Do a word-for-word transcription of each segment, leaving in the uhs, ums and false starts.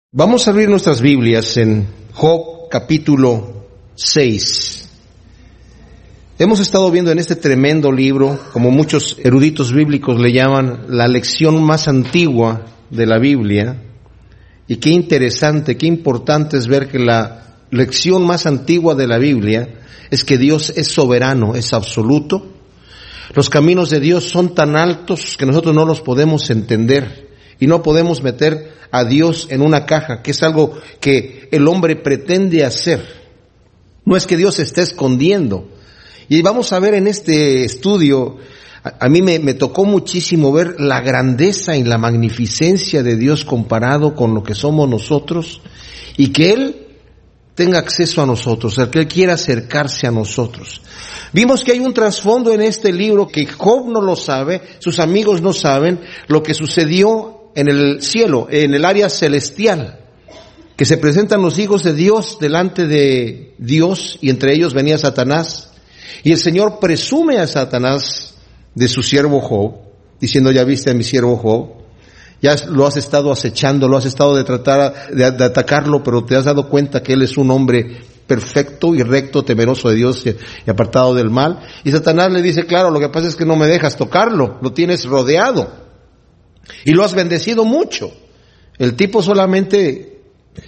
Vamos a abrir nuestras Biblias en Job capítulo seis. Hemos estado viendo en este tremendo libro, como muchos eruditos bíblicos le llaman, la lección más antigua de la Biblia. Y qué interesante, qué importante es ver que la lección más antigua de la Biblia es que Dios es soberano, es absoluto. Los caminos de Dios son tan altos que nosotros no los podemos entender y no podemos meter a Dios en una caja, que es algo que el hombre pretende hacer. No es que Dios se esté escondiendo. Y vamos a ver en este estudio, a, a mí me, me tocó muchísimo ver la grandeza y la magnificencia de Dios comparado con lo que somos nosotros, y que Él tenga acceso a nosotros, el que Él quiera acercarse a nosotros. Vimos que hay un trasfondo en este libro que Job no lo sabe, sus amigos no saben, lo que sucedió en el cielo, en el área celestial, que se presentan los hijos de Dios delante de Dios, y entre ellos venía Satanás, y el Señor presume a Satanás de su siervo Job, diciendo: ya viste a mi siervo Job, ya lo has estado acechando, lo has estado de tratar de, de atacarlo, pero te has dado cuenta que él es un hombre perfecto y recto, temeroso de Dios y, y apartado del mal. Y Satanás le dice: claro, lo que pasa es que no me dejas tocarlo, lo tienes rodeado y lo has bendecido mucho. El tipo solamente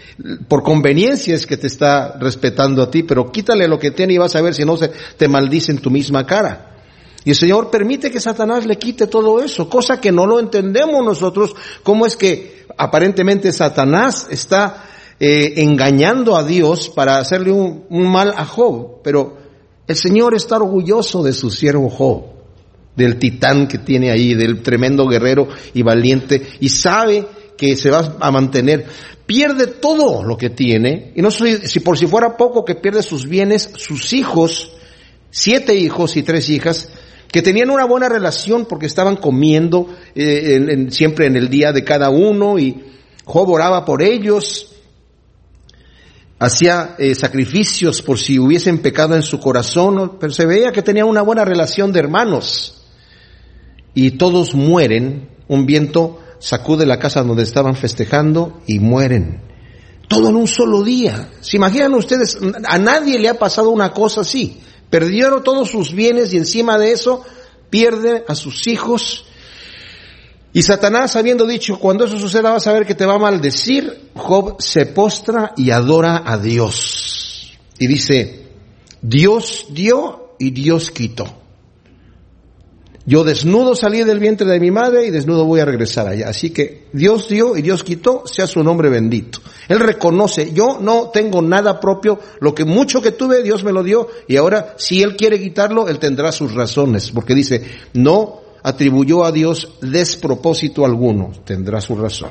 por conveniencia es que te está respetando a ti, pero quítale lo que tiene y vas a ver si no se te maldice en tu misma cara. Y el Señor permite que Satanás le quite todo eso, cosa que no lo entendemos nosotros. ¿Cómo es que aparentemente Satanás está eh, engañando a Dios para hacerle un, un mal a Job? Pero el Señor está orgulloso de su siervo Job, del titán que tiene ahí, del tremendo guerrero y valiente, y sabe que se va a mantener. Pierde todo lo que tiene, y no soy, si por si fuera poco que pierde sus bienes, sus hijos, siete hijos y tres hijas, que tenían una buena relación porque estaban comiendo eh, en, en, siempre en el día de cada uno, y Job oraba por ellos, hacía eh, sacrificios por si hubiesen pecado en su corazón, pero se veía que tenían una buena relación de hermanos. Y todos mueren, un viento sacude la casa donde estaban festejando y mueren. Todo en un solo día. ¿Se imaginan ustedes? A nadie le ha pasado una cosa así. Perdieron todos sus bienes y encima de eso pierde a sus hijos. Y Satanás, habiendo dicho: cuando eso suceda vas a ver que te va a maldecir, Job se postra y adora a Dios. Y dice: Dios dio y Dios quitó. Yo desnudo salí del vientre de mi madre y desnudo voy a regresar allá. Así que Dios dio y Dios quitó, sea su nombre bendito. Él reconoce: yo no tengo nada propio, lo que mucho que tuve Dios me lo dio, y ahora si Él quiere quitarlo, Él tendrá sus razones, porque dice: no atribuyó a Dios despropósito alguno, tendrá su razón.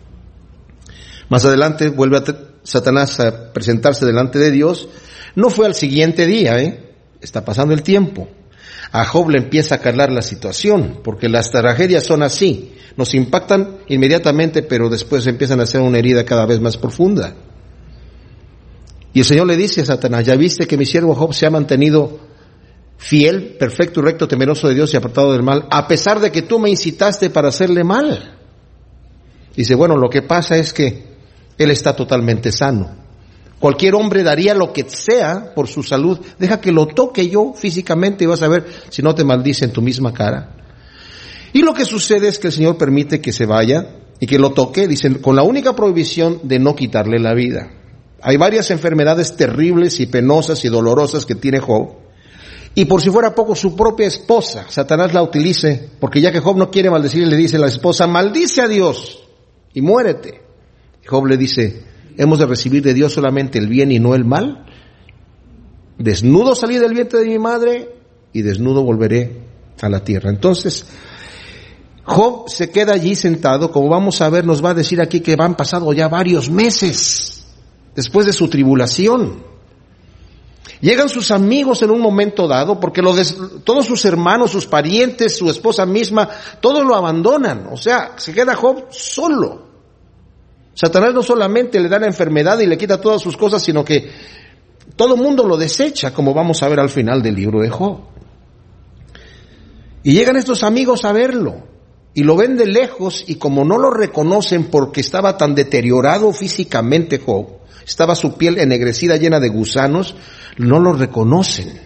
Más adelante vuelve a t- Satanás a presentarse delante de Dios. No fue al siguiente día, ¿eh? Está pasando el tiempo. A Job le empieza a calar la situación, porque las tragedias son así, nos impactan inmediatamente, pero después empiezan a hacer una herida cada vez más profunda. Y el Señor le dice a Satanás: ya viste que mi siervo Job se ha mantenido fiel, perfecto y recto, temeroso de Dios y apartado del mal, a pesar de que tú me incitaste para hacerle mal. Dice: bueno, lo que pasa es que él está totalmente sano. Cualquier hombre daría lo que sea por su salud. Deja que lo toque yo físicamente y vas a ver si no te maldice en tu misma cara. Y lo que sucede es que el Señor permite que se vaya y que lo toque, dicen, con la única prohibición de no quitarle la vida. Hay varias enfermedades terribles y penosas y dolorosas que tiene Job. Y por si fuera poco, su propia esposa, Satanás la utilice, porque ya que Job no quiere maldecir, le dice a la esposa: maldice a Dios y muérete. Y Job le dice: ¿hemos de recibir de Dios solamente el bien y no el mal? Desnudo salí del vientre de mi madre y desnudo volveré a la tierra. Entonces, Job se queda allí sentado. Como vamos a ver, nos va a decir aquí que han pasado ya varios meses después de su tribulación. Llegan sus amigos en un momento dado, porque lo des, todos sus hermanos, sus parientes, su esposa misma, todos lo abandonan. O sea, se queda Job solo. Satanás no solamente le da la enfermedad y le quita todas sus cosas, sino que todo el mundo lo desecha, como vamos a ver al final del libro de Job. Y llegan estos amigos a verlo. y lo ven de lejos, y como no lo reconocen porque estaba tan deteriorado físicamente Job, estaba su piel ennegrecida llena de gusanos, no lo reconocen.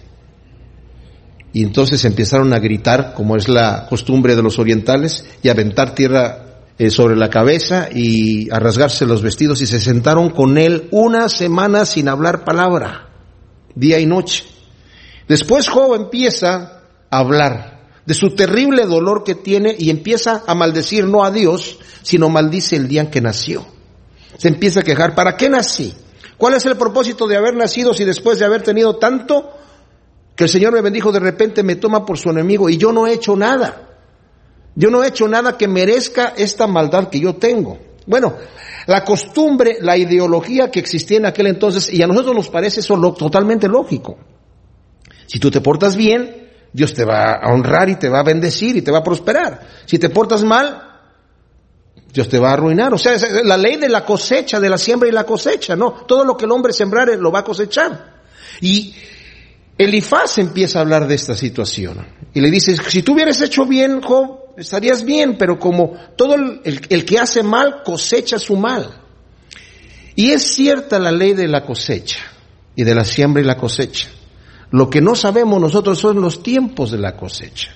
Y entonces empezaron a gritar, como es la costumbre de los orientales, y a aventar tierra eh, sobre la cabeza y a rasgarse los vestidos, y se sentaron con él una semana sin hablar palabra, día y noche. Después Job empieza a hablar de su terrible dolor que tiene y empieza a maldecir no a Dios, sino maldice el día en que nació. Se empieza a quejar, ¿para qué nací? ¿Cuál es el propósito de haber nacido si después de haber tenido tanto que el Señor me bendijo, de repente me toma por su enemigo y yo no he hecho nada? Yo no he hecho nada que merezca esta maldad que yo tengo. Bueno, la costumbre, la ideología que existía en aquel entonces, y a nosotros nos parece eso lo, totalmente lógico. Si tú te portas bien, Dios te va a honrar y te va a bendecir y te va a prosperar. Si te portas mal, Dios te va a arruinar. O sea, es la ley de la cosecha, de la siembra y la cosecha, ¿no? Todo lo que el hombre sembrare lo va a cosechar. Y Elifaz empieza a hablar de esta situación. Y le dice, si tú hubieras hecho bien, Job, estarías bien, pero como todo el, el, el que hace mal cosecha su mal. Y es cierta la ley de la cosecha y de la siembra y la cosecha. Lo que no sabemos nosotros son los tiempos de la cosecha.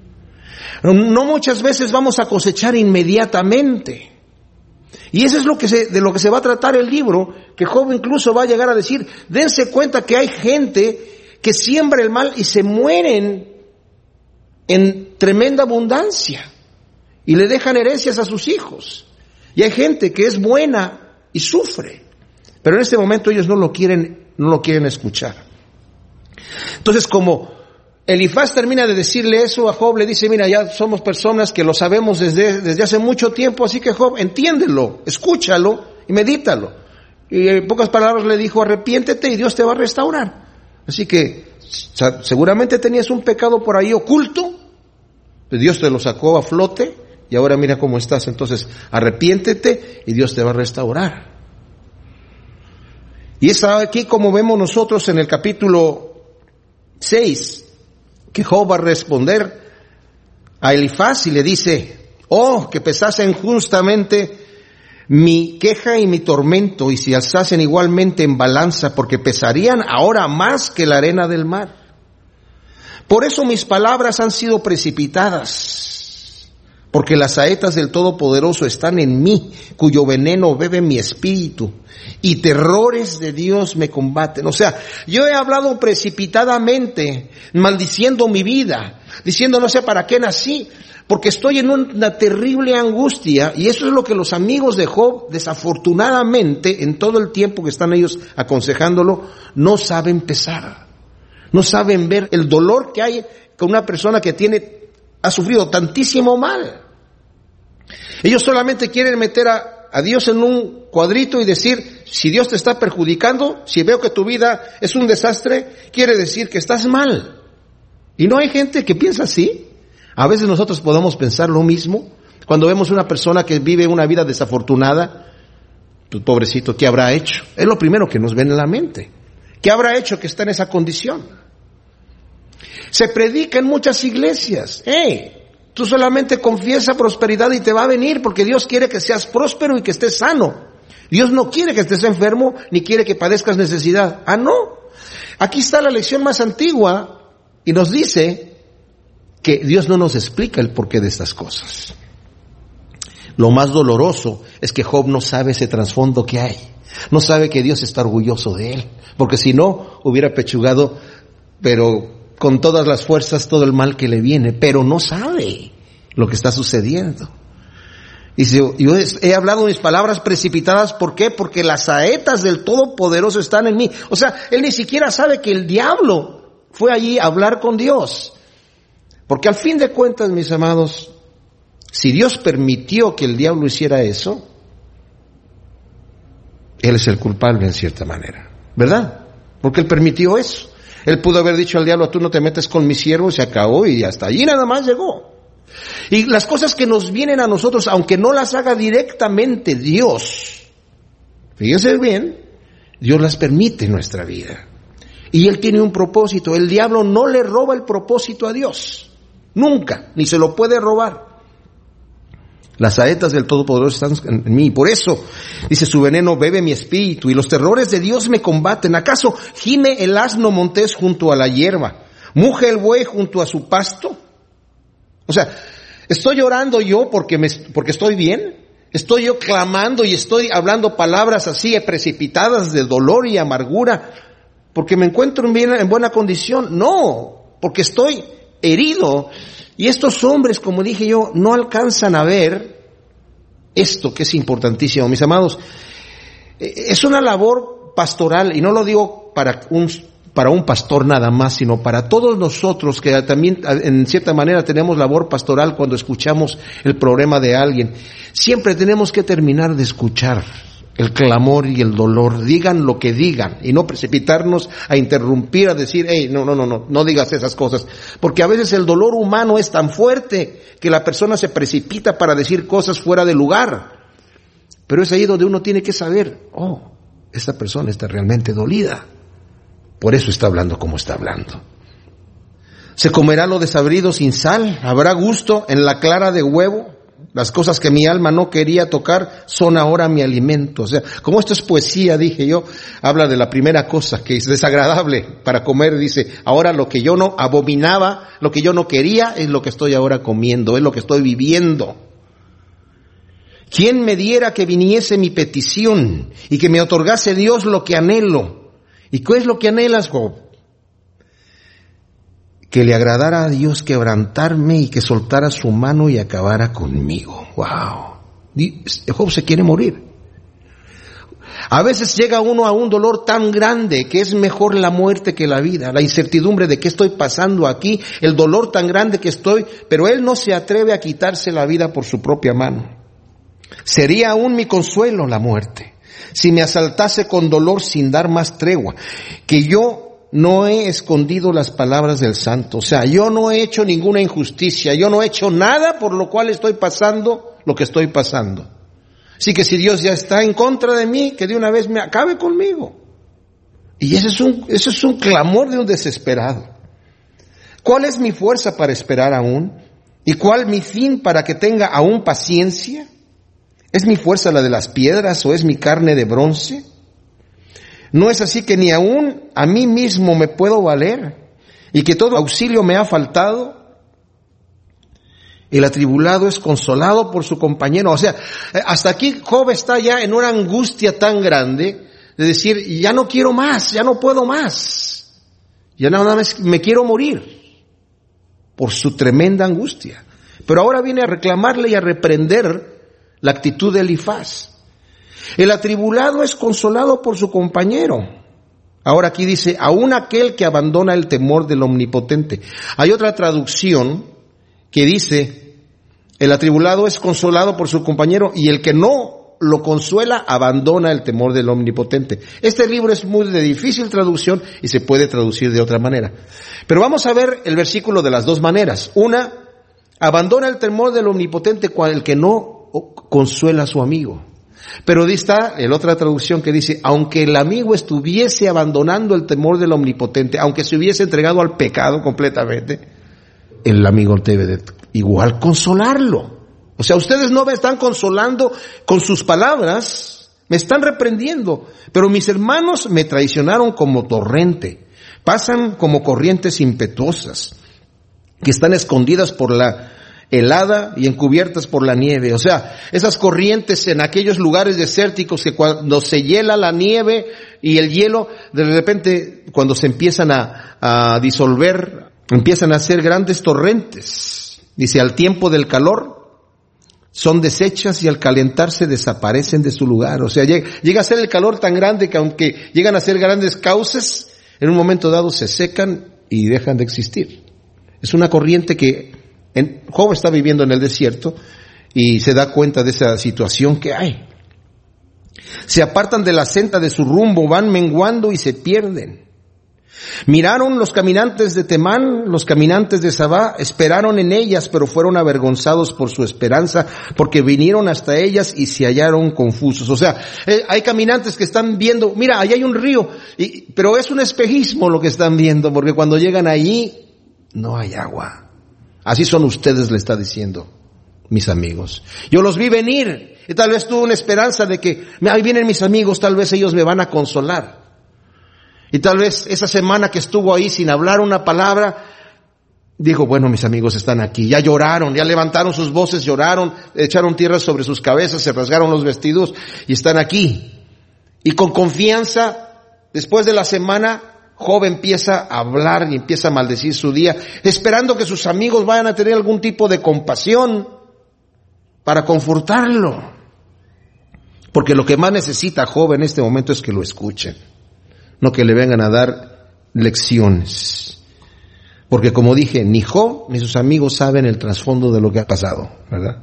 No muchas veces vamos a cosechar inmediatamente. Y eso es lo que se, de lo que se va a tratar el libro, que Job incluso va a llegar a decir, dense cuenta que hay gente que siembra el mal y se mueren en tremenda abundancia y le dejan herencias a sus hijos. Y hay gente que es buena y sufre, pero en este momento ellos no lo quieren, no lo quieren escuchar. Entonces, como Elifaz termina de decirle eso a Job, le dice, mira, ya somos personas que lo sabemos desde, desde hace mucho tiempo, así que Job, entiéndelo, escúchalo y medítalo. Y en pocas palabras le dijo, arrepiéntete y Dios te va a restaurar. Así que seguramente tenías un pecado por ahí oculto, Dios te lo sacó a flote y ahora mira cómo estás. Entonces arrepiéntete y Dios te va a restaurar. Y es aquí como vemos nosotros en el capítulo seis, que Job va a responder a Elifaz y le dice, oh, que pesasen justamente mi queja y mi tormento, y si alzasen igualmente en balanza, porque pesarían ahora más que la arena del mar. Por eso mis palabras han sido precipitadas, porque las saetas del Todopoderoso están en mí, cuyo veneno bebe mi espíritu, y terrores de Dios me combaten. O sea, yo he hablado precipitadamente, maldiciendo mi vida, diciendo no sé para qué nací, porque estoy en una terrible angustia, y eso es lo que los amigos de Job, desafortunadamente, en todo el tiempo que están ellos aconsejándolo, no saben pesar, no saben ver el dolor que hay con una persona que tiene, ha sufrido tantísimo mal. Ellos solamente quieren meter a, a Dios en un cuadrito y decir, si Dios te está perjudicando, si veo que tu vida es un desastre, quiere decir que estás mal. Y no hay gente que piensa así. A veces nosotros podemos pensar lo mismo. Cuando vemos una persona que vive una vida desafortunada, tu pobrecito, ¿qué habrá hecho? Es lo primero que nos viene a la mente. ¿Qué habrá hecho que está en esa condición? Se predica en muchas iglesias. ¡Hey! Tú solamente confiesa prosperidad y te va a venir, porque Dios quiere que seas próspero y que estés sano. Dios no quiere que estés enfermo, ni quiere que padezcas necesidad. Ah, no. Aquí está la lección más antigua y nos dice que Dios no nos explica el porqué de estas cosas. Lo más doloroso es que Job no sabe ese trasfondo que hay. No sabe que Dios está orgulloso de él, porque si no, hubiera pechugado, pero con todas las fuerzas, todo el mal que le viene, pero no sabe lo que está sucediendo. Dice, yo he hablado mis palabras precipitadas, ¿por qué? Porque las saetas del Todopoderoso están en mí. O sea, él ni siquiera sabe que el diablo fue allí a hablar con Dios. Porque al fin de cuentas, mis amados, si Dios permitió que el diablo hiciera eso, él es el culpable en cierta manera, ¿verdad? Porque él permitió eso. Él pudo haber dicho al diablo, tú no te metes con mi siervo, se acabó y hasta allí nada más llegó. Y las cosas que nos vienen a nosotros, aunque no las haga directamente Dios, fíjense bien, Dios las permite en nuestra vida. Y Él tiene un propósito. El diablo no le roba el propósito a Dios. Nunca, ni se lo puede robar. Las saetas del Todopoderoso están en mí. Por eso, dice, su veneno bebe mi espíritu y los terrores de Dios me combaten. ¿Acaso gime el asno montés junto a la hierba? ¿Muge el buey junto a su pasto? O sea, ¿estoy llorando yo porque me, porque estoy bien? ¿Estoy yo clamando y estoy hablando palabras así precipitadas de dolor y amargura porque me encuentro en, bien, en buena condición? No, porque estoy herido. Y estos hombres, como dije yo, no alcanzan a ver esto que es importantísimo. Mis amados, es una labor pastoral, y no lo digo para un, para un pastor nada más, sino para todos nosotros que también en cierta manera tenemos labor pastoral cuando escuchamos el problema de alguien. Siempre tenemos que terminar de escuchar el clamor y el dolor, digan lo que digan, y no precipitarnos a interrumpir, a decir, hey, no, no, no, no, no digas esas cosas, porque a veces el dolor humano es tan fuerte que la persona se precipita para decir cosas fuera de lugar. Pero es ahí donde uno tiene que saber, oh, esta persona está realmente dolida, por eso está hablando como está hablando. ¿Se comerá lo desabrido sin sal? ¿Habrá gusto en la clara de huevo? Las cosas que mi alma no quería tocar son ahora mi alimento. O sea, como esto es poesía, dije yo, habla de la primera cosa que es desagradable para comer. Dice, ahora lo que yo no abominaba, lo que yo no quería, es lo que estoy ahora comiendo, es lo que estoy viviendo. ¿Quién me diera que viniese mi petición y que me otorgase Dios lo que anhelo? ¿Y qué es lo que anhelas, Job? Que le agradara a Dios quebrantarme y que soltara su mano y acabara conmigo. Wow. Job se quiere morir. A veces llega uno a un dolor tan grande que es mejor la muerte que la vida. La incertidumbre de qué estoy pasando aquí, el dolor tan grande que estoy, pero él no se atreve a quitarse la vida por su propia mano. Sería aún mi consuelo la muerte, si me asaltase con dolor sin dar más tregua, que yo no he escondido las palabras del santo. O sea, yo no he hecho ninguna injusticia, yo no he hecho nada por lo cual estoy pasando lo que estoy pasando. Así que si Dios ya está en contra de mí, que de una vez me acabe conmigo. Y ese es un, ese es un clamor de un desesperado. ¿Cuál es mi fuerza para esperar aún? ¿Y cuál mi fin para que tenga aún paciencia? ¿Es mi fuerza la de las piedras o es mi carne de bronce? ¿No es así que ni aún a mí mismo me puedo valer y que todo auxilio me ha faltado? El atribulado es consolado por su compañero. O sea, hasta aquí Job está ya en una angustia tan grande de decir, ya no quiero más, ya no puedo más. Ya nada más me quiero morir por su tremenda angustia. Pero ahora viene a reclamarle y a reprender la actitud de Elifaz. El atribulado es consolado por su compañero. Ahora aquí dice, aún aquel que abandona el temor del Omnipotente. Hay otra traducción que dice, el atribulado es consolado por su compañero y el que no lo consuela abandona el temor del Omnipotente. Este libro es muy de difícil traducción y se puede traducir de otra manera. Pero vamos a ver el versículo de las dos maneras. Una, abandona el temor del Omnipotente cuando el que no consuela a su amigo. Pero está en otra traducción que dice, aunque el amigo estuviese abandonando el temor del Omnipotente, aunque se hubiese entregado al pecado completamente, el amigo debe de igual consolarlo. O sea, ustedes no me están consolando con sus palabras, me están reprendiendo, pero mis hermanos me traicionaron como torrente, pasan como corrientes impetuosas, que están escondidas por la helada y encubiertas por la nieve. O sea, esas corrientes en aquellos lugares desérticos que cuando se hiela la nieve y el hielo, de repente cuando se empiezan a, a disolver, empiezan a hacer grandes torrentes. Dice, al tiempo del calor son deshechas y al calentarse desaparecen de su lugar. O sea, llega, llega a ser el calor tan grande que aunque llegan a ser grandes cauces, en un momento dado se secan y dejan de existir. Es una corriente que En, Job está viviendo en el desierto y se da cuenta de esa situación que hay. Se apartan de la senda de su rumbo, van menguando y se pierden. Miraron los caminantes de Temán, los caminantes de Sabá, esperaron en ellas, pero fueron avergonzados por su esperanza, porque vinieron hasta ellas y se hallaron confusos. O sea, eh, hay caminantes que están viendo, mira, allá hay un río, y, pero es un espejismo lo que están viendo, porque cuando llegan allí no hay agua. Así son ustedes, le está diciendo. mis amigos. Yo los vi venir y tal vez tuve una esperanza de que ahí vienen mis amigos, tal vez ellos me van a consolar. Y tal vez esa semana que estuvo ahí sin hablar una palabra, dijo, bueno, mis amigos están aquí. Ya lloraron, ya levantaron sus voces, lloraron, echaron tierra sobre sus cabezas, se rasgaron los vestidos y están aquí. Y con confianza, después de la semana, Job empieza a hablar y empieza a maldecir su día, esperando que sus amigos vayan a tener algún tipo de compasión para confortarlo. Porque lo que más necesita Job en este momento es que lo escuchen, no que le vengan a dar lecciones. Porque como dije, ni Job ni sus amigos saben el trasfondo de lo que ha pasado, ¿verdad?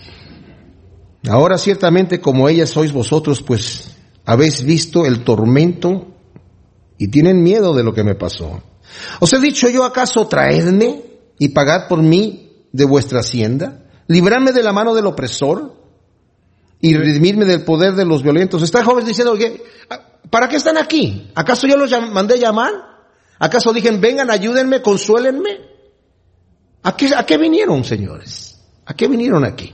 Ahora ciertamente como ellas sois vosotros, pues habéis visto el tormento y tienen miedo de lo que me pasó. ¿Os he dicho yo acaso traedme y pagad por mí de vuestra hacienda? Libradme de la mano del opresor y redimirme del poder de los violentos. Está Job diciendo, ¿para qué están aquí? ¿Acaso yo los mandé llamar? ¿Acaso dije, vengan, ayúdenme, consuélenme? ¿A qué, a qué vinieron, señores? ¿A qué vinieron aquí?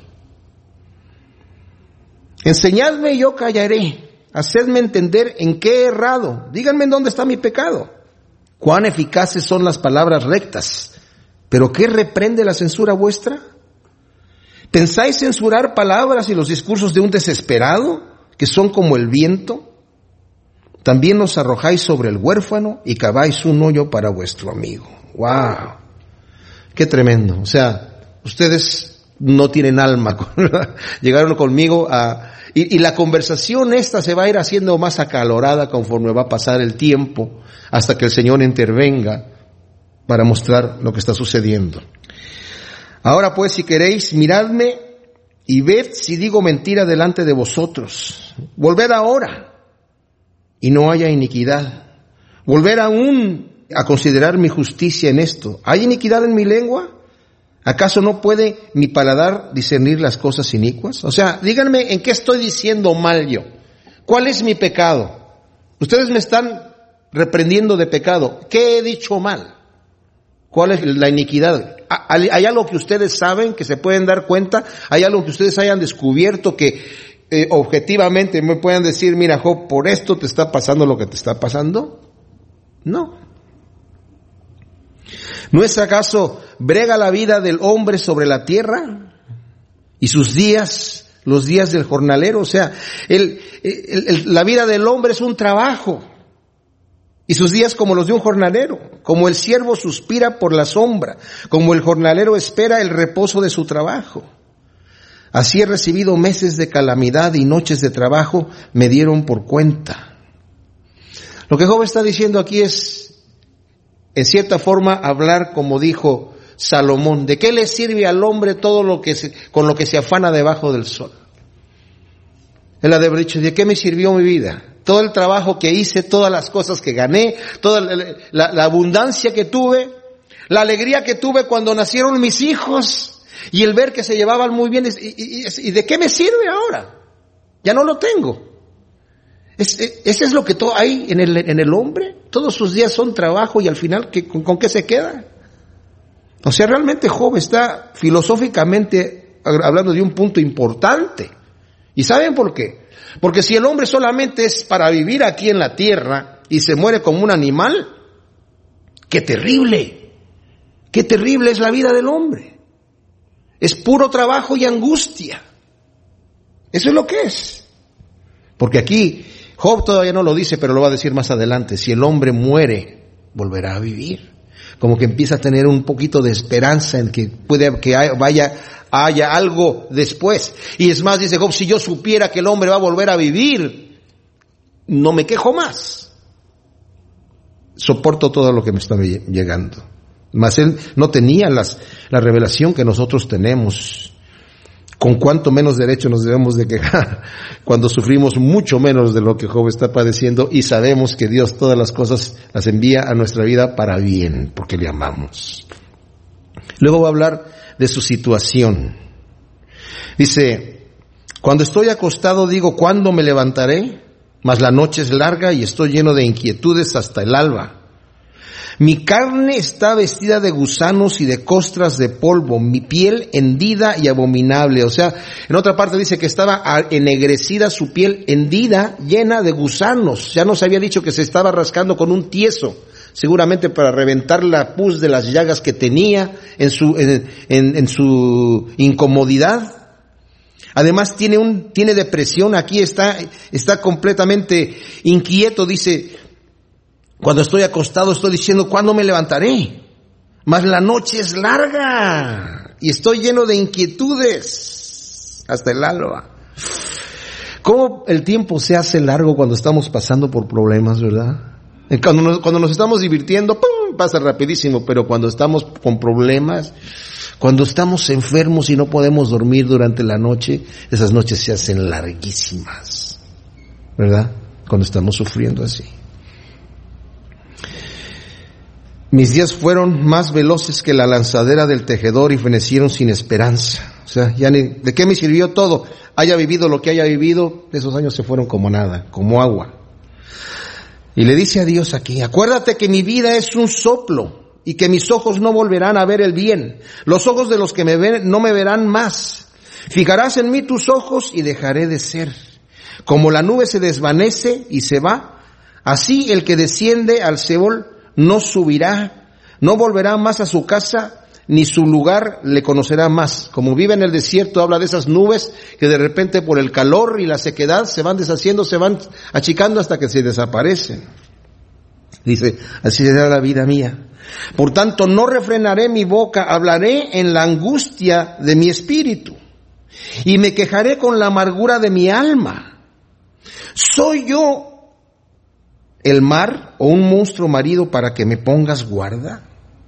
Enseñadme y yo callaré. Hacedme entender en qué he errado. Díganme en dónde está mi pecado. Cuán eficaces son las palabras rectas. ¿Pero qué reprende la censura vuestra? ¿Pensáis censurar palabras y los discursos de un desesperado, que son como el viento? También os arrojáis sobre el huérfano y caváis un hoyo para vuestro amigo. ¡Wow! ¡Qué tremendo! O sea, ustedes no tienen alma. Llegaron conmigo a... Y, y la conversación esta se va a ir haciendo más acalorada conforme va a pasar el tiempo, hasta que el Señor intervenga para mostrar lo que está sucediendo. Ahora pues, si queréis, miradme y ved si digo mentira delante de vosotros. Volved ahora y no haya iniquidad. Volver aún a considerar mi justicia en esto. ¿Hay iniquidad en mi lengua? ¿Acaso no puede mi paladar discernir las cosas inicuas? O sea, díganme en qué estoy diciendo mal yo. ¿Cuál es mi pecado? Ustedes me están reprendiendo de pecado. ¿Qué he dicho mal? ¿Cuál es la iniquidad? ¿Hay algo que ustedes saben, que se pueden dar cuenta? ¿Hay algo que ustedes hayan descubierto que eh, objetivamente me puedan decir, mira, Job, por esto te está pasando lo que te está pasando? No. ¿No es acaso brega la vida del hombre sobre la tierra? Y sus días, los días del jornalero. O sea, el, el, el, la vida del hombre es un trabajo. Y sus días como los de un jornalero. Como el siervo suspira por la sombra, como el jornalero espera el reposo de su trabajo. Así he recibido meses de calamidad y noches de trabajo me dieron por cuenta. Lo que Job está diciendo aquí es, en cierta forma, hablar como dijo Salomón. ¿De qué le sirve al hombre todo lo que se, con lo que se afana debajo del sol? Él ha de haber dicho, ¿de qué me sirvió mi vida? Todo el trabajo que hice, todas las cosas que gané, toda la, la, la abundancia que tuve, la alegría que tuve cuando nacieron mis hijos, y el ver que se llevaban muy bien, y, y, y, y ¿de qué me sirve ahora? Ya no lo tengo. Es, es, ese es lo que todo hay en el, en el hombre. Todos sus días son trabajo y al final, ¿qué, con, ¿con qué se queda? O sea, realmente Job está filosóficamente hablando de un punto importante. ¿Y saben por qué? Porque si el hombre solamente es para vivir aquí en la tierra y se muere como un animal, ¡qué terrible! ¡Qué terrible es la vida del hombre! Es puro trabajo y angustia. Eso es lo que es. Porque aquí Job todavía no lo dice, pero lo va a decir más adelante. Si el hombre muere, volverá a vivir. Como que empieza a tener un poquito de esperanza en que puede que haya, vaya, haya algo después. Y es más, dice Job, si yo supiera que el hombre va a volver a vivir, no me quejo más. Soporto todo lo que me está llegando. Mas él no tenía las, la revelación que nosotros tenemos. Con cuánto menos derecho nos debemos de quejar cuando sufrimos mucho menos de lo que Job está padeciendo y sabemos que Dios todas las cosas las envía a nuestra vida para bien, porque le amamos. Luego va a hablar de su situación. Dice, cuando estoy acostado digo, ¿cuándo me levantaré? Mas la noche es larga y estoy lleno de inquietudes hasta el alba. Mi carne está vestida de gusanos y de costras de polvo, mi piel hendida y abominable. O sea, en otra parte dice que estaba ennegrecida su piel, hendida, llena de gusanos. Ya nos había dicho que se estaba rascando con un tieso, seguramente para reventar la pus de las llagas que tenía en su, en, en, en su incomodidad. Además tiene un, tiene depresión, aquí está, está completamente inquieto, dice, cuando estoy acostado estoy diciendo, ¿cuándo me levantaré? Mas la noche es larga y estoy lleno de inquietudes hasta el alba. ¿Cómo el tiempo se hace largo cuando estamos pasando por problemas, verdad? Cuando nos, cuando nos estamos divirtiendo, ¡pum!, pasa rapidísimo, pero cuando estamos con problemas, cuando estamos enfermos y no podemos dormir durante la noche, esas noches se hacen larguísimas, ¿verdad? Cuando estamos sufriendo así. Mis días fueron más veloces que la lanzadera del tejedor y fenecieron sin esperanza. O sea, ya ni, ¿de qué me sirvió todo? Haya vivido lo que haya vivido, esos años se fueron como nada, como agua. Y le dice a Dios aquí, acuérdate que mi vida es un soplo y que mis ojos no volverán a ver el bien. Los ojos de los que me ven no me verán más. Fijarás en mí tus ojos y dejaré de ser. Como la nube se desvanece y se va, así el que desciende al Seol no subirá, no volverá más a su casa, ni su lugar le conocerá más. Como vive en el desierto, habla de esas nubes que de repente por el calor y la sequedad se van deshaciendo, se van achicando hasta que se desaparecen. Dice, así será la vida mía. Por tanto, no refrenaré mi boca, hablaré en la angustia de mi espíritu y me quejaré con la amargura de mi alma. ¿Soy yo el mar o un monstruo marido para que me pongas guarda?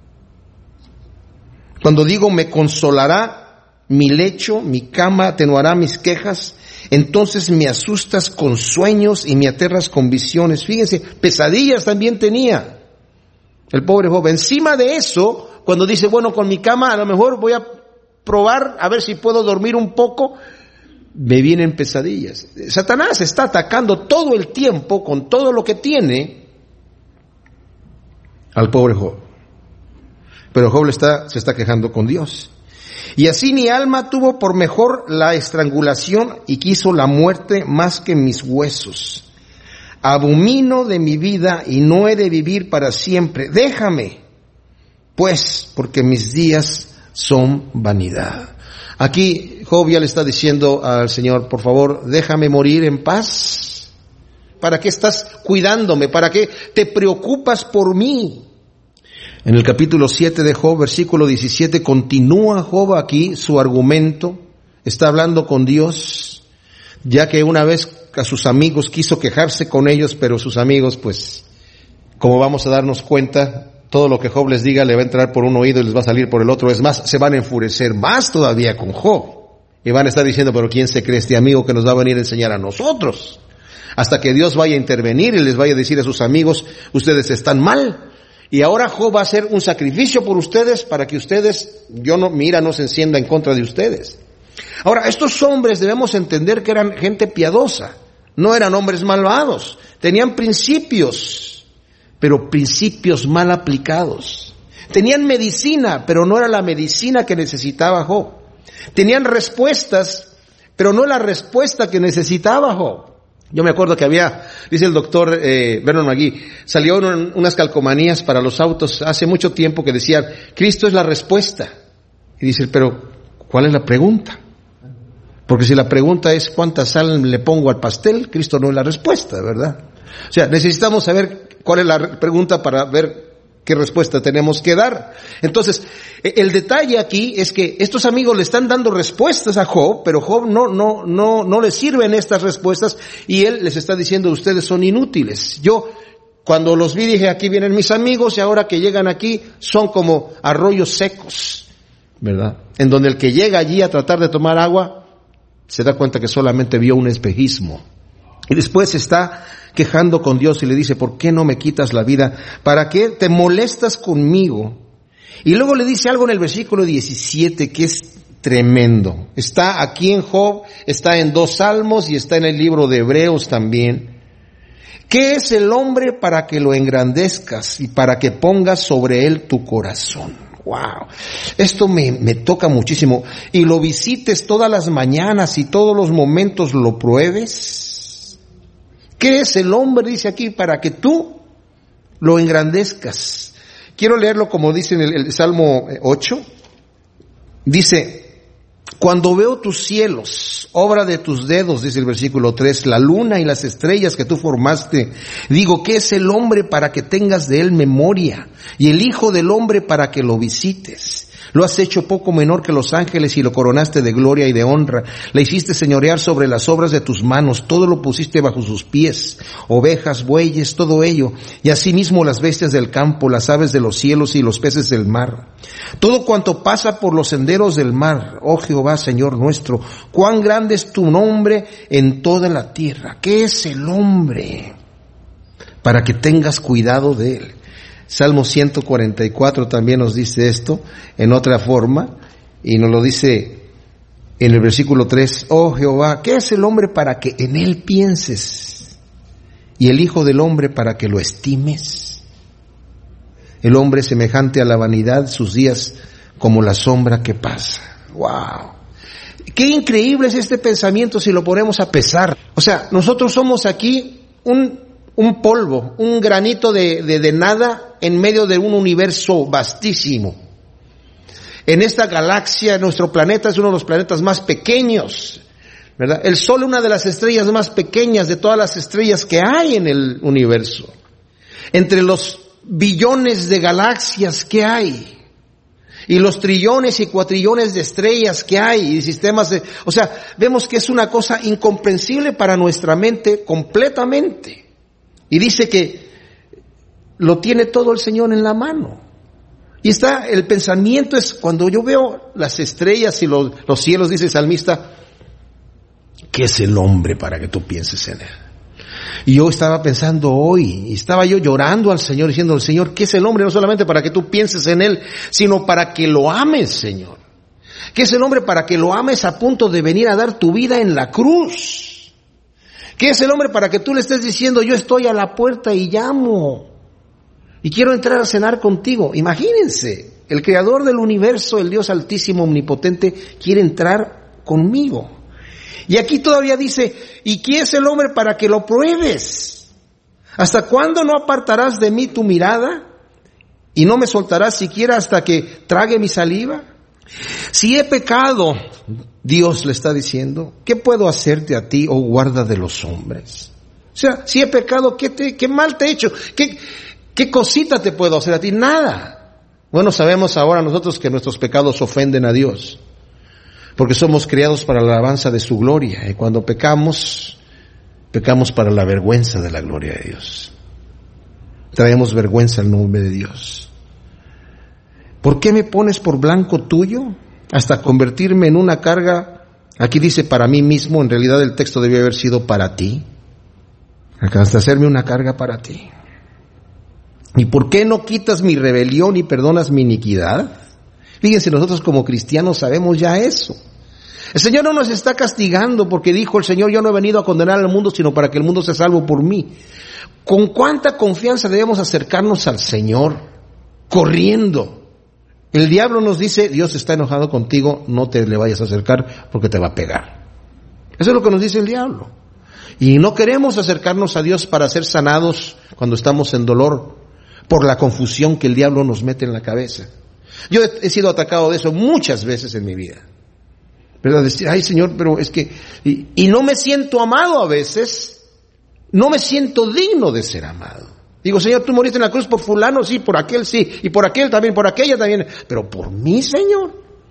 Cuando digo me consolará mi lecho, mi cama atenuará mis quejas, entonces me asustas con sueños y me aterras con visiones. Fíjense, pesadillas también tenía el pobre Job. Encima de eso, cuando dice, bueno, con mi cama a lo mejor voy a probar a ver si puedo dormir un poco, me vienen pesadillas. Satanás está atacando todo el tiempo con todo lo que tiene al pobre Job. Pero Job le está, se está quejando con Dios. Y así mi alma tuvo por mejor la estrangulación y quiso la muerte más que mis huesos. Abomino de mi vida y no he de vivir para siempre. Déjame, pues, porque mis días son vanidad. Aquí Job ya le está diciendo al Señor, por favor, déjame morir en paz. ¿Para qué estás cuidándome? ¿Para qué te preocupas por mí? En el capítulo siete de Job, versículo diecisiete, continúa Job aquí su argumento. Está hablando con Dios, ya que una vez a sus amigos quiso quejarse con ellos, pero sus amigos, pues, como vamos a darnos cuenta, todo lo que Job les diga le va a entrar por un oído y les va a salir por el otro. Es más, se van a enfurecer más todavía con Job. Y van a estar diciendo, pero ¿quién se cree este amigo que nos va a venir a enseñar a nosotros? Hasta que Dios vaya a intervenir y les vaya a decir a sus amigos, ustedes están mal. Y ahora Job va a hacer un sacrificio por ustedes para que ustedes, yo no, mi ira no se encienda en contra de ustedes. Ahora, estos hombres debemos entender que eran gente piadosa. No eran hombres malvados. Tenían principios, pero principios mal aplicados. Tenían medicina, pero no era la medicina que necesitaba Job. Tenían respuestas, pero no la respuesta que necesitaba Job. Yo me acuerdo que había, dice el doctor eh, Vernon McGee, salió un, unas calcomanías para los autos hace mucho tiempo que decían, Cristo es la respuesta. Y dice, pero ¿cuál es la pregunta? Porque si la pregunta es ¿cuánta sal le pongo al pastel? Cristo no es la respuesta, ¿verdad? O sea, necesitamos saber cuál es la pregunta para ver qué respuesta tenemos que dar. Entonces, el detalle aquí es que estos amigos le están dando respuestas a Job, pero Job no, no, no, no le sirven estas respuestas y él les está diciendo, ustedes son inútiles. Yo, cuando los vi dije, aquí vienen mis amigos y ahora que llegan aquí son como arroyos secos, ¿verdad? En donde el que llega allí a tratar de tomar agua se da cuenta que solamente vio un espejismo. Y después está quejando con Dios y le dice, ¿por qué no me quitas la vida? ¿Para qué te molestas conmigo? Y luego le dice algo en el versículo diecisiete que es tremendo. Está aquí en Job, está en dos salmos y está en el libro de Hebreos también. ¿Qué es el hombre para que lo engrandezcas y para que pongas sobre él tu corazón? Wow, esto me, me toca muchísimo. Y lo visites todas las mañanas y todos los momentos lo pruebes. ¿Qué es el hombre? Dice aquí, para que tú lo engrandezcas. Quiero leerlo como dice en el, el Salmo ocho. Dice, cuando veo tus cielos, obra de tus dedos, dice el versículo tres, la luna y las estrellas que tú formaste, digo, ¿qué es el hombre para que tengas de él memoria? Y el hijo del hombre para que lo visites. Lo has hecho poco menor que los ángeles y lo coronaste de gloria y de honra. Le hiciste señorear sobre las obras de tus manos, todo lo pusiste bajo sus pies, ovejas, bueyes, todo ello, y asimismo las bestias del campo, las aves de los cielos y los peces del mar. Todo cuanto pasa por los senderos del mar, oh Jehová, Señor nuestro, cuán grande es tu nombre en toda la tierra. ¿Qué es el hombre para que tengas cuidado de él? Salmo ciento cuarenta y cuatro también nos dice esto en otra forma, y nos lo dice en el versículo tres, oh Jehová, ¿qué es el hombre para que en él pienses? Y el hijo del hombre para que lo estimes. El hombre semejante a la vanidad, sus días como la sombra que pasa. Wow. Qué increíble es este pensamiento si lo ponemos a pesar. O sea, nosotros somos aquí un un polvo, un granito de, de, de nada en medio de un universo vastísimo. En esta galaxia, nuestro planeta es uno de los planetas más pequeños, ¿verdad? El Sol es una de las estrellas más pequeñas de todas las estrellas que hay en el universo. Entre los billones de galaxias que hay, y los trillones y cuatrillones de estrellas que hay, y sistemas de... O sea, vemos que es una cosa incomprensible para nuestra mente completamente. Y dice que lo tiene todo el Señor en la mano. Y está, el pensamiento es, cuando yo veo las estrellas y los, los cielos, dice el salmista, ¿qué es el hombre para que tú pienses en él? Y yo estaba pensando hoy, y estaba yo llorando al Señor, diciendo al Señor, ¿qué es el hombre? No solamente para que tú pienses en él, sino para que lo ames, Señor. ¿Qué es el hombre para que lo ames a punto de venir a dar tu vida en la cruz? ¿Qué es el hombre para que tú le estés diciendo, yo estoy a la puerta y llamo y quiero entrar a cenar contigo? Imagínense, el creador del universo, el Dios altísimo, omnipotente, quiere entrar conmigo. Y aquí todavía dice, ¿y quién es el hombre para que lo pruebes? ¿Hasta cuándo no apartarás de mí tu mirada? ¿Y no me soltarás siquiera hasta que trague mi saliva? Si he pecado, Dios le está diciendo, ¿qué puedo hacerte a ti, oh guarda de los hombres? O sea, si he pecado, ¿qué, te, qué mal te he hecho? ¿Qué, ¿Qué cosita te puedo hacer a ti? Nada. Bueno, sabemos ahora nosotros que nuestros pecados ofenden a Dios, porque somos creados para la alabanza de su gloria, y cuando pecamos, pecamos para la vergüenza de la gloria de Dios. Traemos vergüenza al nombre de Dios. ¿Por qué me pones por blanco tuyo hasta convertirme en una carga? Aquí dice para mí mismo, en realidad el texto debe haber sido para ti. Hasta hacerme una carga para ti. ¿Y por qué no quitas mi rebelión y perdonas mi iniquidad? Fíjense, nosotros como cristianos sabemos ya eso. El Señor no nos está castigando porque dijo el Señor, yo no he venido a condenar al mundo, sino para que el mundo sea salvo por mí. ¿Con cuánta confianza debemos acercarnos al Señor? Corriendo. El diablo nos dice, Dios está enojado contigo, no te le vayas a acercar porque te va a pegar. Eso es lo que nos dice el diablo. Y no queremos acercarnos a Dios para ser sanados cuando estamos en dolor por la confusión que el diablo nos mete en la cabeza. Yo he, he sido atacado de eso muchas veces en mi vida. ¿Verdad? Decir, ay Señor, pero es que... Y, y no me siento amado a veces, no me siento digno de ser amado. Digo, Señor, tú moriste en la cruz por fulano, sí, por aquel sí, y por aquel también, por aquella también, pero por mí, Señor.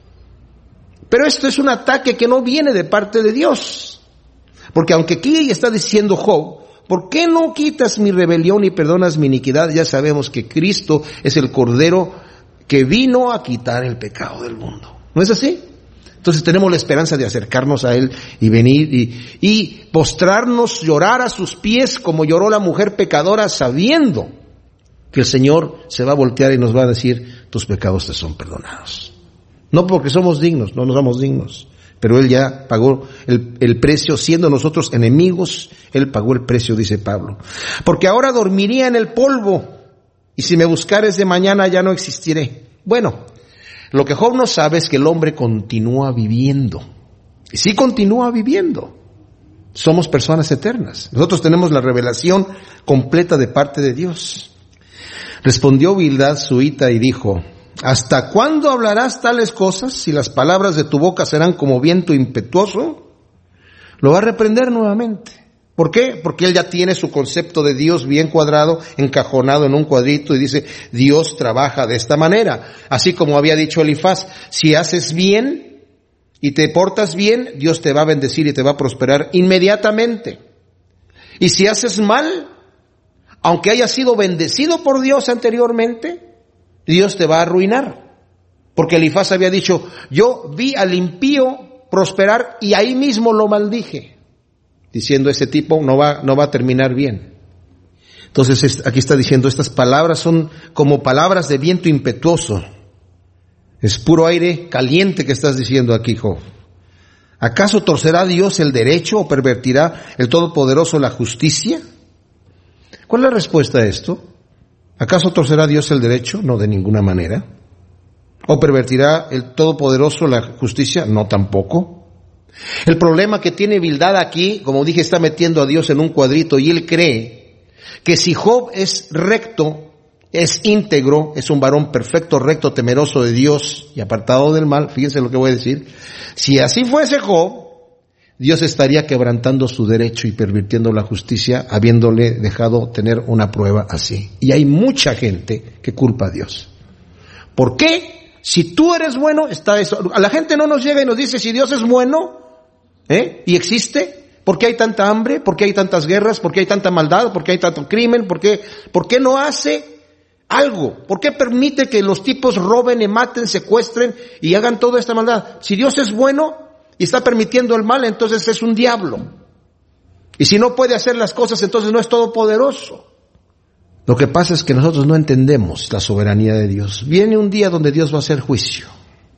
Pero esto es un ataque que no viene de parte de Dios. Porque aunque aquí está diciendo Job, ¿por qué no quitas mi rebelión y perdonas mi iniquidad? Ya sabemos que Cristo es el Cordero que vino a quitar el pecado del mundo. ¿No es así? Entonces tenemos la esperanza de acercarnos a Él y venir y, y postrarnos, llorar a sus pies como lloró la mujer pecadora, sabiendo que el Señor se va a voltear y nos va a decir, tus pecados te son perdonados. No porque somos dignos, no nos somos dignos. Pero Él ya pagó el, el precio, siendo nosotros enemigos, Él pagó el precio, dice Pablo. Porque ahora dormiría en el polvo, y si me buscares de mañana ya no existiré. Bueno, lo que Job no sabe es que el hombre continúa viviendo. Y sí continúa viviendo. Somos personas eternas. Nosotros tenemos la revelación completa de parte de Dios. Respondió Bildad suita y dijo: ¿hasta cuándo hablarás tales cosas? Si las palabras de tu boca serán como viento impetuoso. Lo va a reprender nuevamente. ¿Por qué? Porque él ya tiene su concepto de Dios bien cuadrado, encajonado en un cuadrito, y dice: Dios trabaja de esta manera. Así como había dicho Elifaz, si haces bien y te portas bien, Dios te va a bendecir y te va a prosperar inmediatamente. Y si haces mal, aunque hayas sido bendecido por Dios anteriormente, Dios te va a arruinar. Porque Elifaz había dicho: yo vi al impío prosperar y ahí mismo lo maldije, diciendo: ese tipo no va, no va a terminar bien. Entonces aquí está diciendo, estas palabras son como palabras de viento impetuoso. Es puro aire caliente que estás diciendo aquí, Job. ¿Acaso torcerá Dios el derecho o pervertirá el Todopoderoso la justicia? ¿Cuál es la respuesta a esto? ¿Acaso torcerá Dios el derecho? No, de ninguna manera. ¿O pervertirá el Todopoderoso la justicia? No, tampoco. El problema que tiene Bildad aquí, como dije, está metiendo a Dios en un cuadrito, y él cree que si Job es recto, es íntegro, es un varón perfecto, recto, temeroso de Dios y apartado del mal, fíjense lo que voy a decir, si así fuese Job, Dios estaría quebrantando su derecho y pervirtiendo la justicia, habiéndole dejado tener una prueba así. Y hay mucha gente que culpa a Dios. ¿Por qué? Si tú eres bueno, está eso. A la gente no nos llega y nos dice: si Dios es bueno, ¿eh? y existe, ¿por qué hay tanta hambre? ¿Por qué hay tantas guerras? ¿Por qué hay tanta maldad? ¿Por qué hay tanto crimen? ¿Por qué, por qué no hace algo? ¿Por qué permite que los tipos roben y maten, secuestren y hagan toda esta maldad? Si Dios es bueno y está permitiendo el mal, entonces es un diablo. Y si no puede hacer las cosas, entonces no es todopoderoso. Lo que pasa es que nosotros no entendemos la soberanía de Dios. Viene un día donde Dios va a hacer juicio.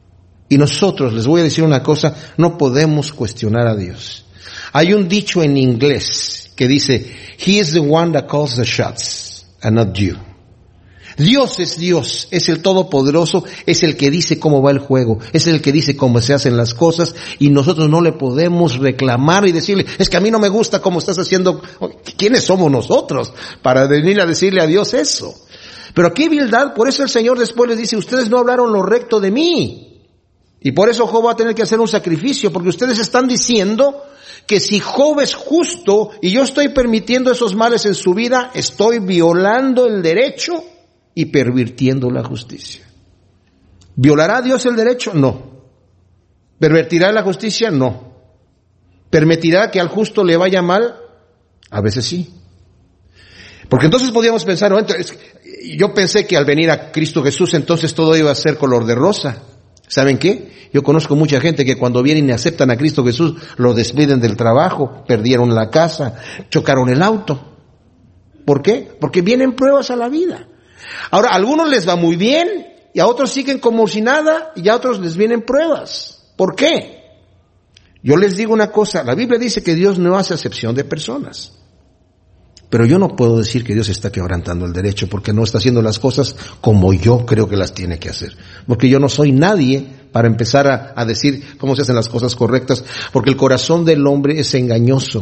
Y nosotros, les voy a decir una cosa, no podemos cuestionar a Dios. Hay un dicho en inglés que dice: He is the one that calls the shots and not you. Dios es Dios, es el Todopoderoso, es el que dice cómo va el juego, es el que dice cómo se hacen las cosas, y nosotros no le podemos reclamar y decirle: es que a mí no me gusta cómo estás haciendo. ¿Quiénes somos nosotros para venir a decirle a Dios eso? Pero aquí Bildad, por eso el Señor después les dice: ustedes no hablaron lo recto de mí. Y por eso Job va a tener que hacer un sacrificio, porque ustedes están diciendo que si Job es justo y yo estoy permitiendo esos males en su vida, estoy violando el derecho y pervirtiendo la justicia. ¿Violará Dios el derecho? No. ¿Pervertirá la justicia? No. ¿Permitirá que al justo le vaya mal? A veces sí. Porque entonces podríamos pensar, no, entonces, yo pensé que al venir a Cristo Jesús entonces todo iba a ser color de rosa. ¿Saben qué? Yo conozco mucha gente que cuando vienen y aceptan a Cristo Jesús, lo despiden del trabajo, perdieron la casa, chocaron el auto. ¿Por qué? Porque vienen pruebas a la vida. Ahora, a algunos les va muy bien y a otros siguen como si nada y a otros les vienen pruebas. ¿Por qué? Yo les digo una cosa, la Biblia dice que Dios no hace acepción de personas. Pero yo no puedo decir que Dios está quebrantando el derecho porque no está haciendo las cosas como yo creo que las tiene que hacer. Porque yo no soy nadie para empezar a, a decir cómo se hacen las cosas correctas, porque el corazón del hombre es engañoso,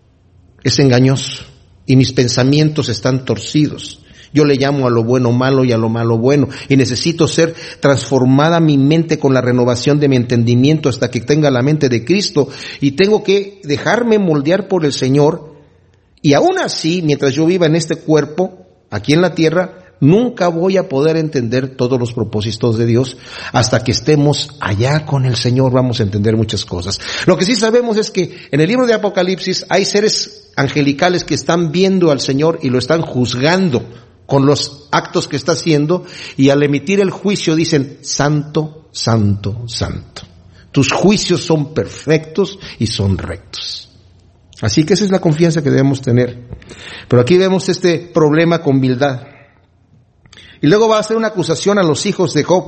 es engañoso y mis pensamientos están torcidos. Yo le llamo a lo bueno malo y a lo malo bueno, y necesito ser transformada mi mente con la renovación de mi entendimiento hasta que tenga la mente de Cristo, y tengo que dejarme moldear por el Señor. Y aún así, mientras yo viva en este cuerpo, aquí en la tierra, nunca voy a poder entender todos los propósitos de Dios. Hasta que estemos allá con el Señor vamos a entender muchas cosas. Lo que sí sabemos es que en el libro de Apocalipsis hay seres angelicales que están viendo al Señor y lo están juzgando con los actos que está haciendo, y al emitir el juicio dicen: santo, santo, santo. Tus juicios son perfectos y son rectos. Así que esa es la confianza que debemos tener. Pero aquí vemos este problema con Bildad. Y luego va a hacer una acusación a los hijos de Job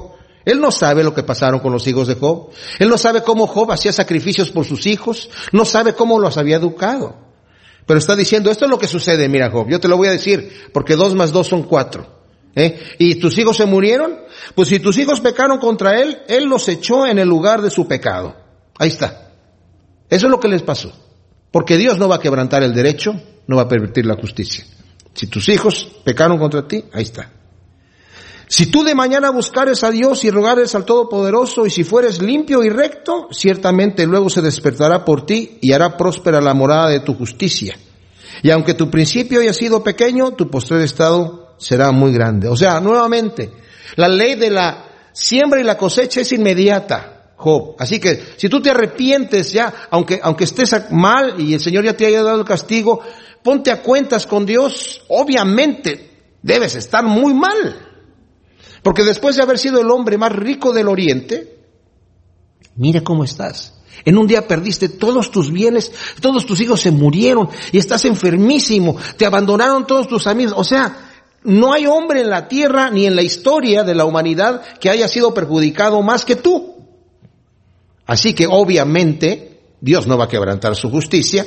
Él no sabe lo que pasaron con los hijos de Job. Él no sabe cómo Job hacía sacrificios por sus hijos. No sabe cómo los había educado. Pero está diciendo, esto es lo que sucede, mira Job, yo te lo voy a decir, porque dos más dos son cuatro. ¿Eh? ¿Y tus hijos se murieron? Pues si tus hijos pecaron contra él, él los echó en el lugar de su pecado. Ahí está. Eso es lo que les pasó. Porque Dios no va a quebrantar el derecho, no va a pervertir la justicia. Si tus hijos pecaron contra ti, ahí está. Si tú de mañana buscares a Dios y rogares al Todopoderoso, y si fueres limpio y recto, ciertamente luego se despertará por ti y hará próspera la morada de tu justicia. Y aunque tu principio haya sido pequeño, tu postrer estado será muy grande. O sea, nuevamente, la ley de la siembra y la cosecha es inmediata, Job. Así que si tú te arrepientes ya, aunque, aunque estés mal y el Señor ya te haya dado el castigo, ponte a cuentas con Dios. Obviamente debes estar muy mal. Porque después de haber sido el hombre más rico del Oriente, mira cómo estás. En un día perdiste todos tus bienes, todos tus hijos se murieron y estás enfermísimo, te abandonaron todos tus amigos. O sea, no hay hombre en la tierra ni en la historia de la humanidad que haya sido perjudicado más que tú. Así que obviamente Dios no va a quebrantar su justicia,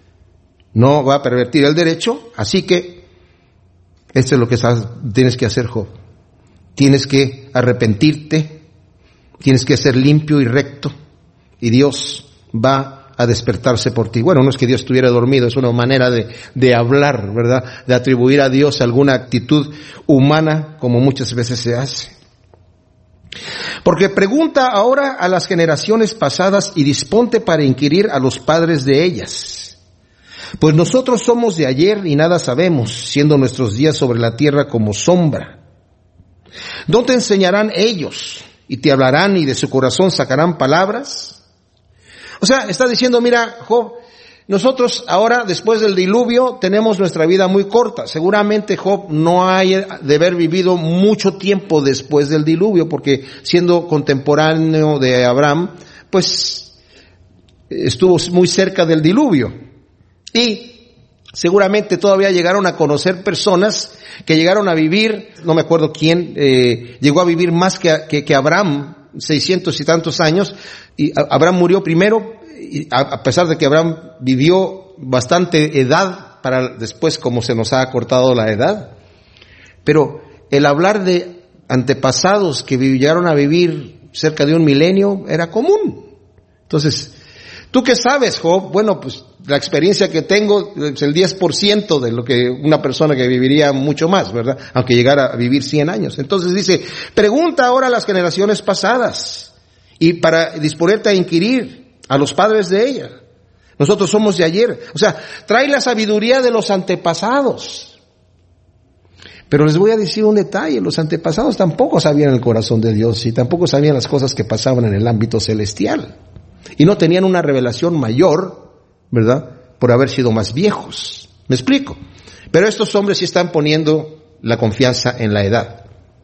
no va a pervertir el derecho, así que esto es lo que tienes que hacer, Job. Tienes que arrepentirte, tienes que ser limpio y recto, y Dios va a despertarse por ti. Bueno, no es que Dios estuviera dormido, es una manera de, de hablar, ¿verdad? De atribuir a Dios alguna actitud humana, como muchas veces se hace. Porque pregunta ahora a las generaciones pasadas y disponte para inquirir a los padres de ellas. Pues nosotros somos de ayer y nada sabemos, siendo nuestros días sobre la tierra como sombra. ¿No te enseñarán ellos y te hablarán y de su corazón sacarán palabras? O sea, está diciendo, mira, Job, nosotros ahora, después del diluvio, tenemos nuestra vida muy corta. Seguramente Job no ha de haber vivido mucho tiempo después del diluvio, porque siendo contemporáneo de Abraham, pues estuvo muy cerca del diluvio. Y seguramente todavía llegaron a conocer personas que llegaron a vivir, no me acuerdo quién, eh, llegó a vivir más que, que, que Abraham, seiscientos y tantos años, y Abraham murió primero, y a, a pesar de que Abraham vivió bastante edad, para después como se nos ha acortado la edad, pero el hablar de antepasados que llegaron a vivir cerca de un milenio era común. Entonces, ¿tú qué sabes, Job? Bueno, pues la experiencia que tengo es el diez por ciento de lo que una persona que viviría mucho más, ¿verdad? Aunque llegara a vivir cien años. Entonces dice, pregunta ahora a las generaciones pasadas y para disponerte a inquirir a los padres de ella. Nosotros somos de ayer. O sea, trae la sabiduría de los antepasados. Pero les voy a decir un detalle, los antepasados tampoco sabían el corazón de Dios y tampoco sabían las cosas que pasaban en el ámbito celestial. Y no tenían una revelación mayor, ¿verdad? Por haber sido más viejos. ¿Me explico? Pero estos hombres sí están poniendo la confianza en la edad.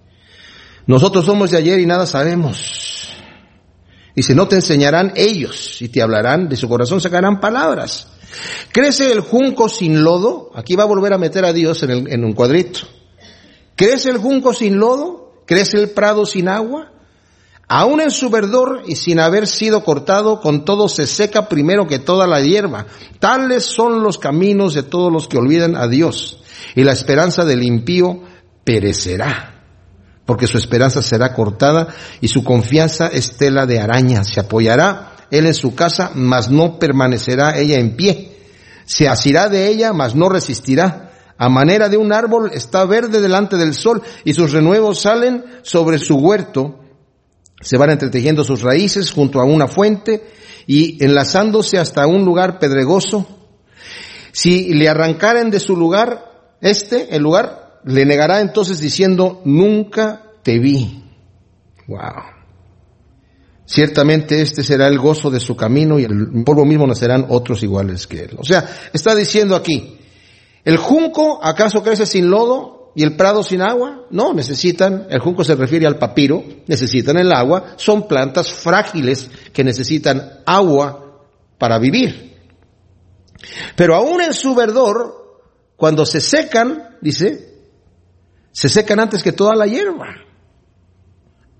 Nosotros somos de ayer y nada sabemos. Dice, no te enseñarán ellos y te hablarán, de su corazón sacarán palabras. ¿Crece el junco sin lodo? Aquí va a volver a meter a Dios en, el, en un cuadrito. ¿Crece el junco sin lodo? ¿Crece el prado sin agua? Aún en su verdor y sin haber sido cortado, con todo se seca primero que toda la hierba. Tales son los caminos de todos los que olvidan a Dios. Y la esperanza del impío perecerá, porque su esperanza será cortada y su confianza es tela de araña. Se apoyará él en su casa, mas no permanecerá ella en pie. Se asirá de ella, mas no resistirá. A manera de un árbol está verde delante del sol y sus renuevos salen sobre su huerto. Se van entretejiendo sus raíces junto a una fuente y enlazándose hasta un lugar pedregoso. Si le arrancaren de su lugar, este, el lugar, le negará entonces diciendo, nunca te vi. Wow. Ciertamente este será el gozo de su camino y el polvo mismo nacerán otros iguales que él. O sea, está diciendo aquí, ¿el junco acaso crece sin lodo? ¿Y el prado sin agua? No, necesitan, el junco se refiere al papiro, necesitan el agua, son plantas frágiles que necesitan agua para vivir. Pero aún en su verdor, cuando se secan, dice, se secan antes que toda la hierba.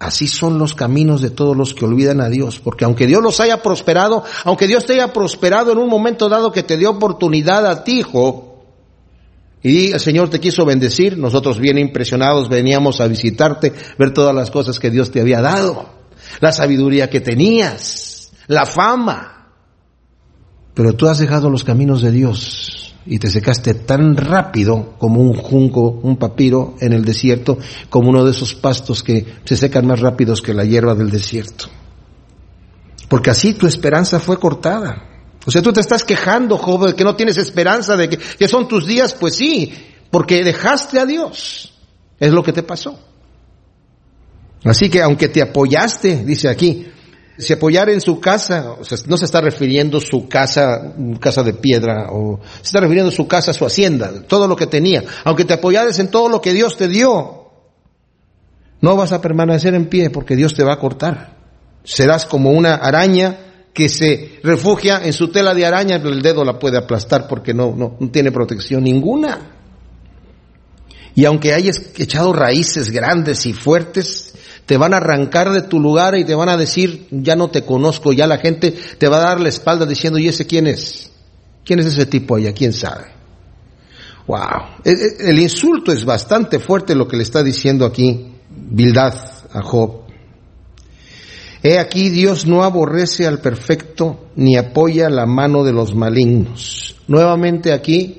Así son los caminos de todos los que olvidan a Dios, porque aunque Dios los haya prosperado, aunque Dios te haya prosperado en un momento dado que te dio oportunidad a ti, Job, y el Señor te quiso bendecir, nosotros bien impresionados veníamos a visitarte, ver todas las cosas que Dios te había dado, la sabiduría que tenías, la fama. Pero tú has dejado los caminos de Dios y te secaste tan rápido como un junco, un papiro en el desierto, como uno de esos pastos que se secan más rápidos que la hierba del desierto. Porque así tu esperanza fue cortada. O sea, tú te estás quejando, Job, de que no tienes esperanza, de que, que son tus días. Pues sí, porque dejaste a Dios. Es lo que te pasó. Así que aunque te apoyaste, dice aquí, si apoyar en su casa, o sea, no se está refiriendo su casa, casa de piedra, o se está refiriendo su casa, su hacienda, todo lo que tenía. Aunque te apoyares en todo lo que Dios te dio, no vas a permanecer en pie porque Dios te va a cortar. Serás como una araña que se refugia en su tela de araña, el dedo la puede aplastar porque no, no, no tiene protección ninguna. Y aunque hayas echado raíces grandes y fuertes, te van a arrancar de tu lugar y te van a decir, ya no te conozco, ya la gente te va a dar la espalda diciendo, ¿y ese quién es? ¿Quién es ese tipo allá? ¿Quién sabe? Wow. El, el insulto es bastante fuerte lo que le está diciendo aquí Bildad a Job. He aquí, Dios no aborrece al perfecto, ni apoya la mano de los malignos. Nuevamente aquí,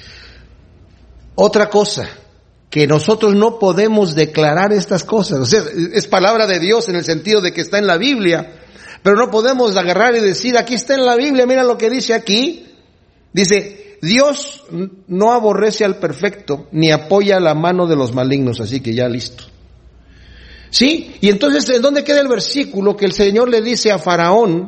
otra cosa, que nosotros no podemos declarar estas cosas. O sea, es palabra de Dios en el sentido de que está en la Biblia, pero no podemos agarrar y decir, aquí está en la Biblia, mira lo que dice aquí. Dice, Dios no aborrece al perfecto, ni apoya la mano de los malignos, así que ya listo. ¿Sí? Y entonces, ¿en dónde queda el versículo que el Señor le dice a Faraón,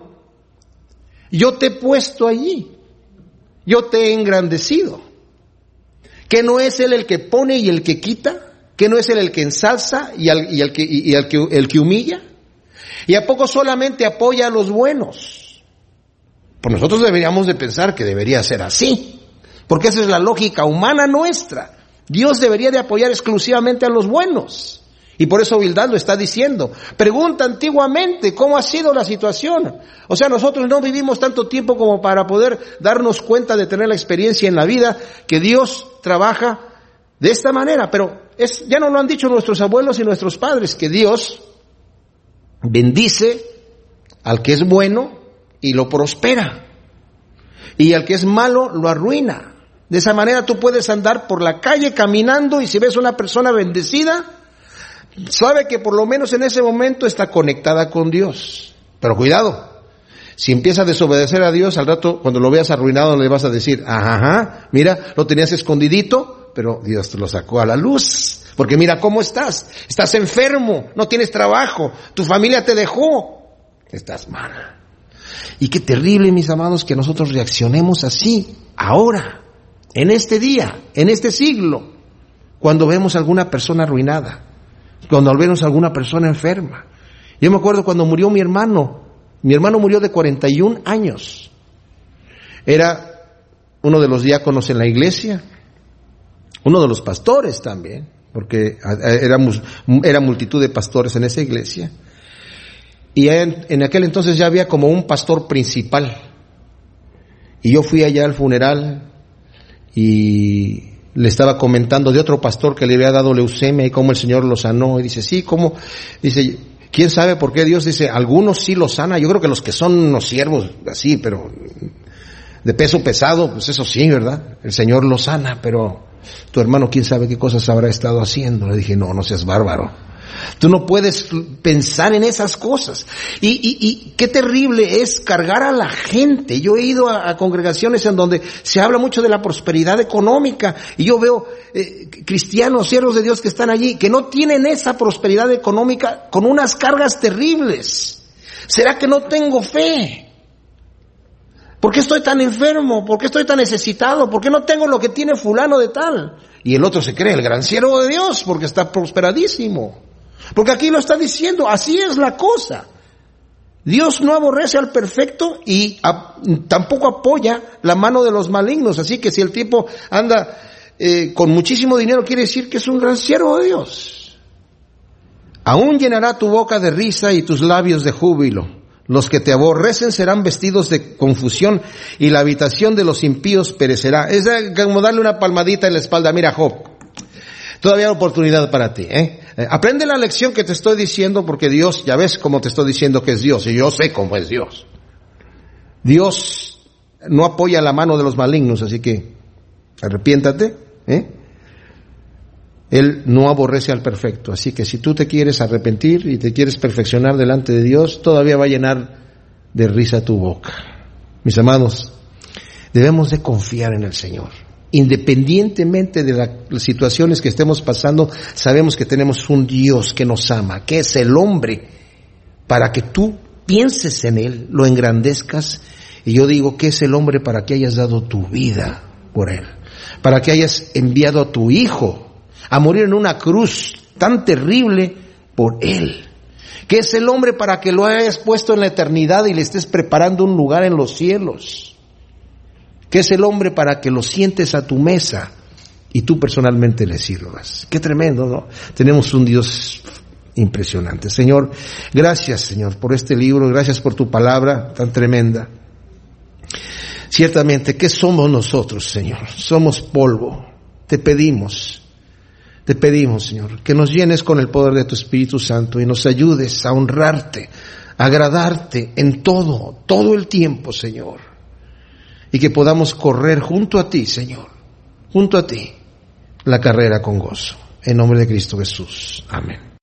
yo te he puesto allí, yo te he engrandecido? ¿Que no es Él el que pone y el que quita? ¿Que no es Él el que ensalza y, al, y, el, que, y el, que, el que humilla? ¿Y a poco solamente apoya a los buenos? Pues nosotros deberíamos de pensar que debería ser así, porque esa es la lógica humana nuestra. Dios debería de apoyar exclusivamente a los buenos. Y por eso Bildad lo está diciendo. Pregunta antiguamente cómo ha sido la situación. O sea, nosotros no vivimos tanto tiempo como para poder darnos cuenta de tener la experiencia en la vida que Dios trabaja de esta manera. Pero es, ya nos lo han dicho nuestros abuelos y nuestros padres, que Dios bendice al que es bueno y lo prospera. Y al que es malo lo arruina. De esa manera tú puedes andar por la calle caminando y si ves una persona bendecida, sabe que por lo menos en ese momento está conectada con Dios. Pero cuidado, si empieza a desobedecer a Dios, al rato cuando lo veas arruinado le vas a decir, ajá, ajá, mira, lo tenías escondidito, pero Dios te lo sacó a la luz. Porque mira cómo estás, estás enfermo, no tienes trabajo, tu familia te dejó, estás mal. Y qué terrible, mis amados, que nosotros reaccionemos así, ahora, en este día, en este siglo, cuando vemos a alguna persona arruinada. Cuando vemos a alguna persona enferma. Yo me acuerdo cuando murió mi hermano. Mi hermano murió de cuarenta y un años. Era uno de los diáconos en la iglesia. Uno de los pastores también. Porque éramos, era multitud de pastores en esa iglesia. Y en, en aquel entonces ya había como un pastor principal. Y yo fui allá al funeral y le estaba comentando de otro pastor que le había dado leucemia y cómo el Señor lo sanó. Y dice, sí, ¿cómo? Dice, ¿quién sabe por qué Dios? Dice, algunos sí lo sana. Yo creo que los que son unos siervos así, pero de peso pesado, pues eso sí, ¿verdad? El Señor lo sana, pero tu hermano, ¿quién sabe qué cosas habrá estado haciendo? Le dije, no, no seas bárbaro. Tú no puedes pensar en esas cosas. Y, y, y qué terrible es cargar a la gente. Yo he ido a, a congregaciones en donde se habla mucho de la prosperidad económica y yo veo eh, cristianos, siervos de Dios que están allí, que no tienen esa prosperidad económica con unas cargas terribles. ¿Será que no tengo fe? ¿Por qué estoy tan enfermo? ¿Por qué estoy tan necesitado? ¿Por qué no tengo lo que tiene fulano de tal? Y el otro se cree el gran siervo de Dios porque está prosperadísimo. Porque aquí lo está diciendo, así es la cosa. Dios no aborrece al perfecto y a, tampoco apoya la mano de los malignos. Así que si el tipo anda eh, con muchísimo dinero, quiere decir que es un gran siervo de Dios. Aún llenará tu boca de risa y tus labios de júbilo. Los que te aborrecen serán vestidos de confusión y la habitación de los impíos perecerá. Es como darle una palmadita en la espalda. Mira, Job, todavía hay oportunidad para ti, ¿eh? Aprende la lección que te estoy diciendo, porque Dios, ya ves cómo te estoy diciendo que es Dios, y yo sé cómo es Dios. Dios no apoya la mano de los malignos, así que arrepiéntate, ¿eh? Él no aborrece al perfecto, así que si tú te quieres arrepentir y te quieres perfeccionar delante de Dios, todavía va a llenar de risa tu boca. Mis amados, debemos de confiar en el Señor. Independientemente de las situaciones que estemos pasando, sabemos que tenemos un Dios que nos ama, que es el hombre, para que tú pienses en Él, lo engrandezcas, y yo digo que es el hombre para que hayas dado tu vida por Él, para que hayas enviado a tu Hijo a morir en una cruz tan terrible por Él, que es el hombre para que lo hayas puesto en la eternidad y le estés preparando un lugar en los cielos, que es el hombre para que lo sientes a tu mesa y tú personalmente le sirvas. Qué tremendo, ¿no? Tenemos un Dios impresionante. Señor, gracias, Señor, por este libro, gracias por tu palabra tan tremenda. Ciertamente, ¿qué somos nosotros, Señor? Somos polvo. Te pedimos, te pedimos, Señor, que nos llenes con el poder de tu Espíritu Santo y nos ayudes a honrarte, a agradarte en todo, todo el tiempo, Señor. Y que podamos correr junto a ti, Señor, junto a ti, la carrera con gozo. En nombre de Cristo Jesús. Amén.